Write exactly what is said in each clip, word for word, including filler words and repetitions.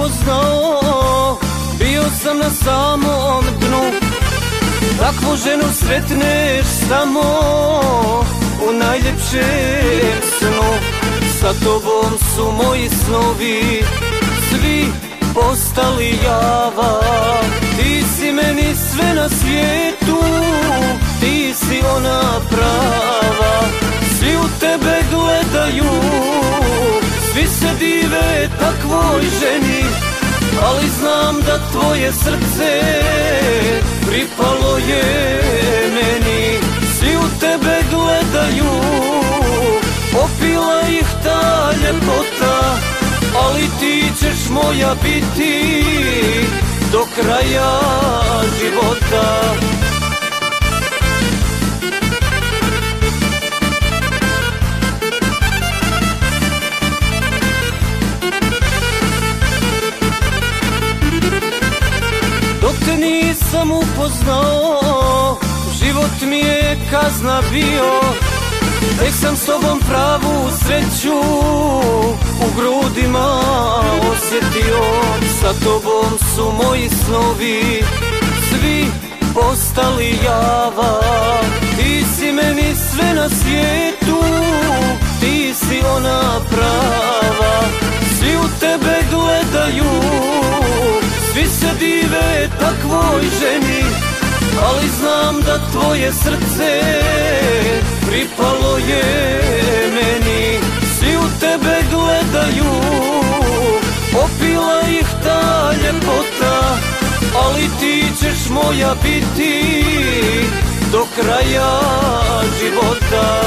upoznao, bio sam na samom dnu. Takvu ženu sretneš samo u najljepšem snu. Sa tobom su moji snovi svi postali java. Ti si meni sve na svijetu, ti si ona prava. Svi u tebe gledaju, svi se dive takvoj ženi, ali znam da tvoje srce pripalo je meni. Svi u tebe gledaju, opila ih ta ljepota, ali ti ćeš moja biti do kraja života. Dok te nisam upoznao, život mi je kazna bio. Tek sam s tobom pravu sreću u grudima osjetio. Sa tobom su moji snovi svi postali java. Ti si meni sve na svijetu, ti si ona prava. Svi u tebe gledaju, svi se dive takvoj ženi, ali znam da tvoje srce pripalo je meni. Svi u tebe gledaju, opila ih ta ljepota, ali ti ćeš moja biti do kraja života.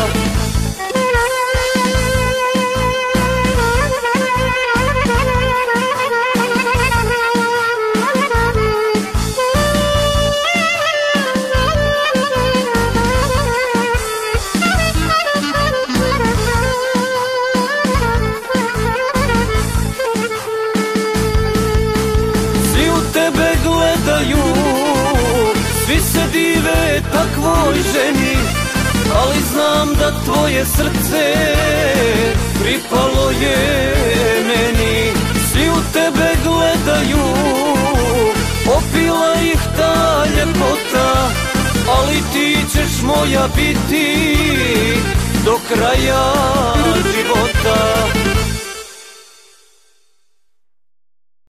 Svi se dive takvoj ženi, ali znam da tvoje srce pripalo je meni. Svi u tebe gledaju, opila ih ta ljepota, ali ti ćeš moja biti do kraja života.